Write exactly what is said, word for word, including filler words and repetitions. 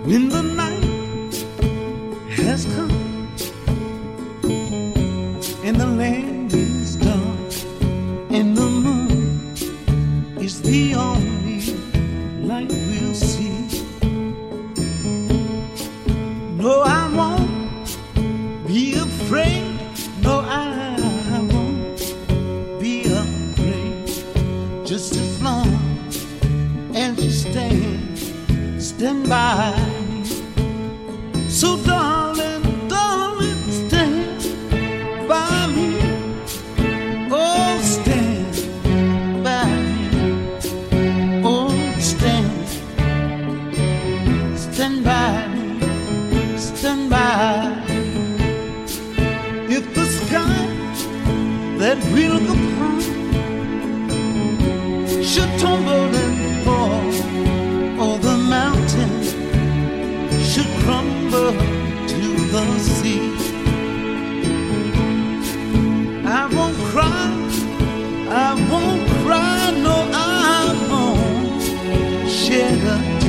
When the night has come and the land is dark and the moon is the only light we'll see. No, I won't be afraid. No, I won't be afraid. Just as long as you stand, stand by me. So darling, darling, stand by me. Oh, stand by me. Oh, stand, stand by me, stand by. If the sky that we look upon should tumble and fall, or the mountain should crumble to the sea, I won't cry, I won't cry, no, I won't shed a